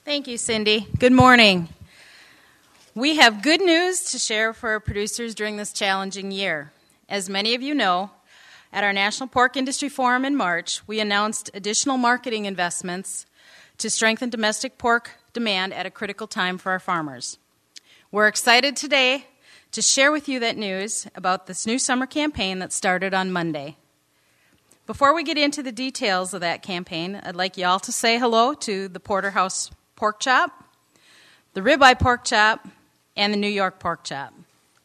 Thank you, Cindy. Good morning. We have good news to share for our producers during this challenging year. As many of you know, at our National Pork Industry Forum in March, we announced additional marketing investments to strengthen domestic pork demand at a critical time for our farmers. We're excited today to share with you that news about this new summer campaign that started on Monday. Before we get into the details of that campaign, I'd like you all to say hello to the Porterhouse Pork Chop, the Ribeye Pork Chop, and the New York Pork Chop.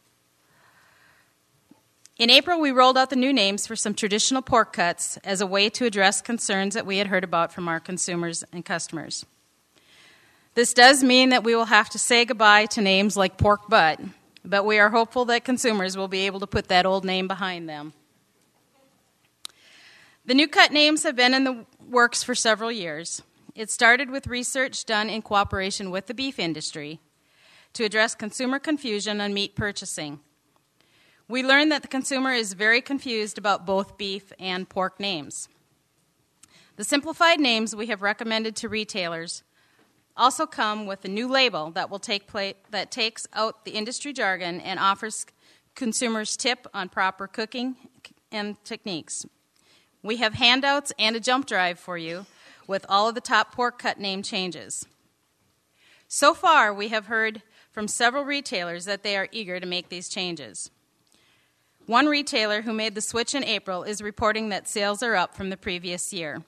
In April, we rolled out the new names for some traditional pork cuts as a way to address concerns that we had heard about from our consumers and customers. This does mean that we will have to say goodbye to names like pork butt, but we are hopeful that consumers will be able to put that old name behind them. The new cut names have been in the works for several years. It started with research done in cooperation with the beef industry to address consumer confusion on meat purchasing. We learned that the consumer is very confused about both beef and pork names. The simplified names we have recommended to retailers also come with a new label that that takes out the industry jargon and offers consumers tip on proper cooking and techniques. We have handouts and a jump drive for you with all of the top pork cut name changes. So far, we have heard from several retailers that they are eager to make these changes. One retailer who made the switch in April is reporting that sales are up from the previous year.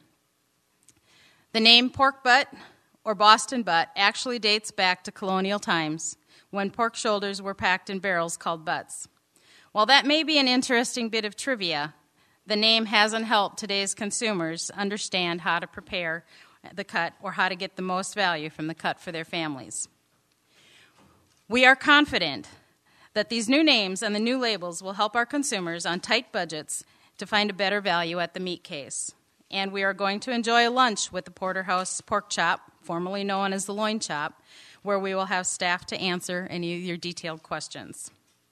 The name pork butt or Boston butt actually dates back to colonial times when pork shoulders were packed in barrels called butts. While that may be an interesting bit of trivia, the name hasn't helped today's consumers understand how to prepare the cut or how to get the most value from the cut for their families. We are confident that these new names and the new labels will help our consumers on tight budgets to find a better value at the meat case. And we are going to enjoy a lunch with the Porterhouse Pork Chop, formerly known as the Loin Chop, where we will have staff to answer any of your detailed questions.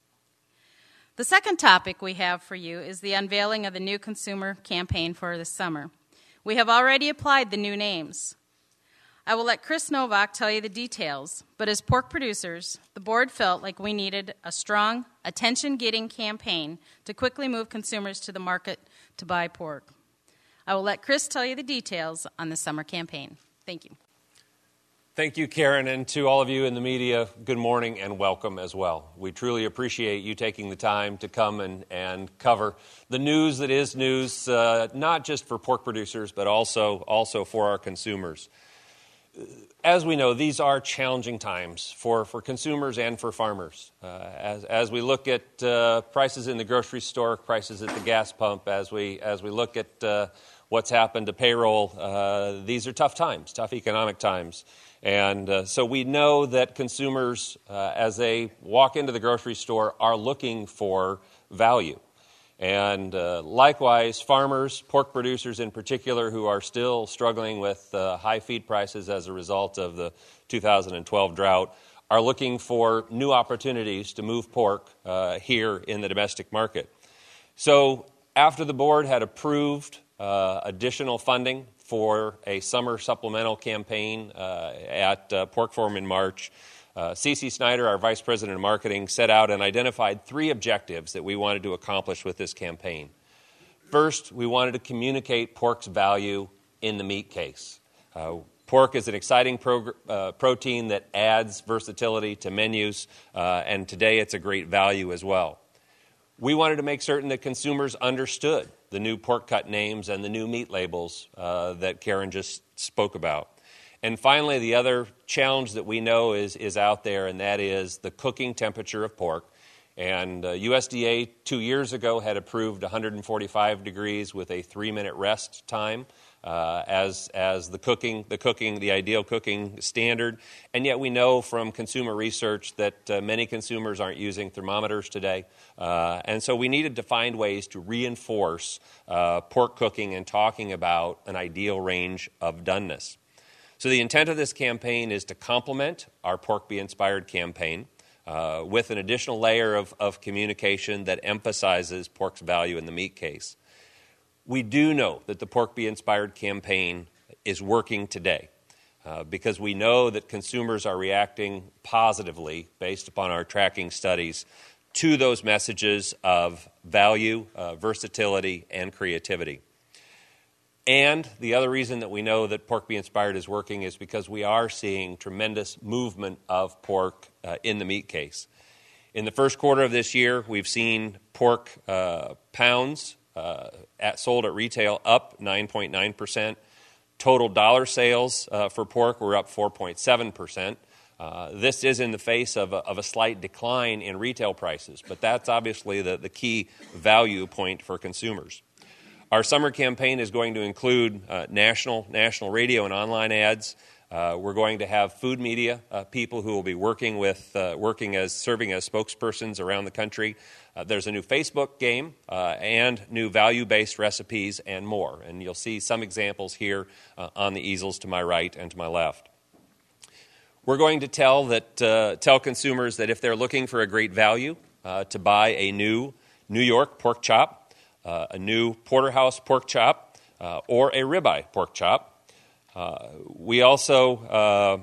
The second topic we have for you is the unveiling of the new consumer campaign for this summer. We have already applied the new names. I will let Chris Novak tell you the details, but as pork producers, the board felt like we needed a strong, attention-getting campaign to quickly move consumers to the market to buy pork. I will let Chris tell you the details on the summer campaign. Thank you. Thank you, Karen, and to all of you in the media, good morning and welcome as well. We truly appreciate you taking the time to come and cover the news that is news, not just for pork producers, but also for our consumers. As we know, these are challenging times for consumers and for farmers. As we look at prices in the grocery store, prices at the gas pump, as we look at what's happened to payroll, these are tough times, tough economic times. And so we know that consumers, as they walk into the grocery store, are looking for value. And likewise, farmers, pork producers in particular, who are still struggling with high feed prices as a result of the 2012 drought, are looking for new opportunities to move pork here in the domestic market. So after the board had approved additional funding for a summer supplemental campaign at Pork Forum in March, C.C. Snyder, our Vice President of Marketing, set out and identified 3 objectives that we wanted to accomplish with this campaign. First, we wanted to communicate pork's value in the meat case. Pork is an exciting protein that adds versatility to menus, and today it's a great value as well. We wanted to make certain that consumers understood the new pork cut names and the new meat labels that Karen just spoke about. And finally, the other challenge that we know is out there, and that is the cooking temperature of pork. And USDA 2 years ago had approved 145 degrees with a 3-minute rest time as the ideal cooking standard. And yet we know from consumer research that many consumers aren't using thermometers today. And so we needed to find ways to reinforce pork cooking and talking about an ideal range of doneness. So the intent of this campaign is to complement our Pork Be Inspired campaign with an additional layer of communication that emphasizes pork's value in the meat case. We do know that the Pork Be Inspired campaign is working today. because we know that consumers are reacting positively, based upon our tracking studies, to those messages of value, versatility, and creativity. And the other reason that we know that Pork Be Inspired is working is because we are seeing tremendous movement of pork in the meat case. In the first quarter of this year, we've seen pork pounds sold at retail up 9.9%. Total dollar sales for pork were up 4.7%. This is in the face of a slight decline in retail prices, but that's obviously the key value point for consumers. Our summer campaign is going to include national radio and online ads. We're going to have food media people who will be serving as spokespersons around the country. There's a new Facebook game and new value-based recipes and more. And you'll see some examples here on the easels to my right and to my left. We're going to tell consumers that if they're looking for a great value, to buy a new New York pork chop, a new porterhouse pork chop, or a ribeye pork chop. We also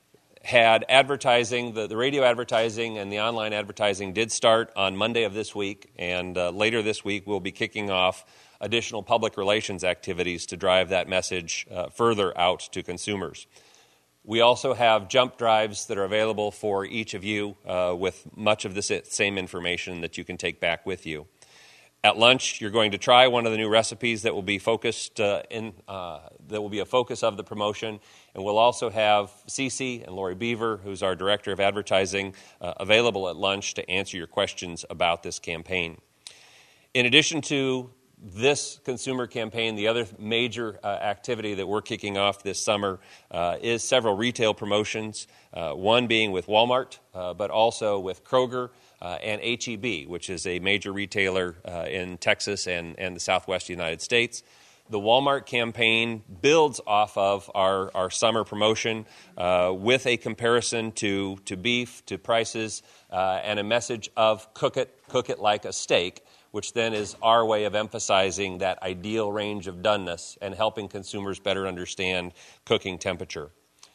had advertising, the radio advertising and the online advertising did start on Monday of this week, and later this week we'll be kicking off additional public relations activities to drive that message further out to consumers. We also have jump drives that are available for each of you with much of the same information that you can take back with you. At lunch, you're going to try one of the new recipes that will be focused that will be a focus of the promotion, and we'll also have Cece and Lori Beaver, who's our Director of Advertising, available at lunch to answer your questions about this campaign. In addition to this consumer campaign, the other major activity that we're kicking off this summer is several retail promotions, one being with Walmart, but also with Kroger and H-E-B, which is a major retailer in Texas and the Southwest United States. The Walmart campaign builds off of our summer promotion with a comparison to beef, to prices, and a message of cook it like a steak, which then is our way of emphasizing that ideal range of doneness and helping consumers better understand cooking temperature.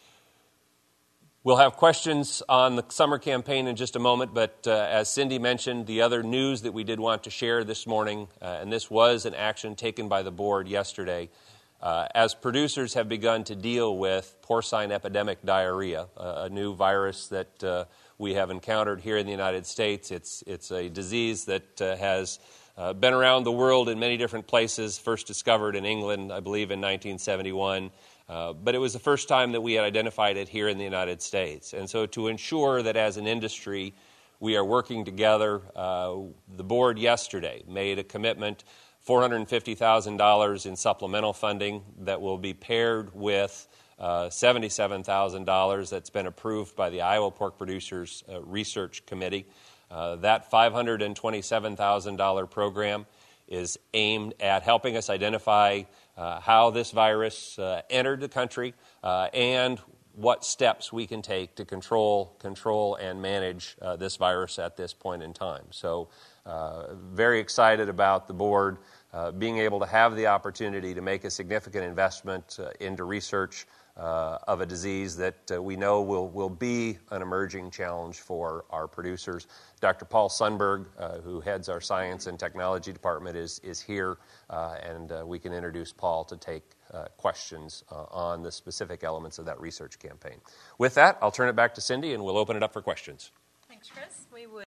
We'll have questions on the summer campaign in just a moment, but as Cindy mentioned, the other news that we did want to share this morning, and this was an action taken by the board yesterday, as producers have begun to deal with porcine epidemic diarrhea, a new virus that we have encountered here in the United States. It's a disease that has been around the world in many different places, first discovered in England, I believe, in 1971. But it was the first time that we had identified it here in the United States. And so to ensure that as an industry we are working together, the board yesterday made a commitment, $450,000 in supplemental funding that will be paired with $77,000 that's been approved by the Iowa Pork Producers Research Committee. That $527,000 program is aimed at helping us identify how this virus entered the country and what steps we can take to control and manage this virus at this point in time. So very excited about the board being able to have the opportunity to make a significant investment into research of a disease that we know will be an emerging challenge for our producers. Dr. Paul Sundberg, who heads our Science and Technology Department, is here, and we can introduce Paul to take questions on the specific elements of that research campaign. With that, I'll turn it back to Cindy, and we'll open it up for questions. Thanks, Chris. We would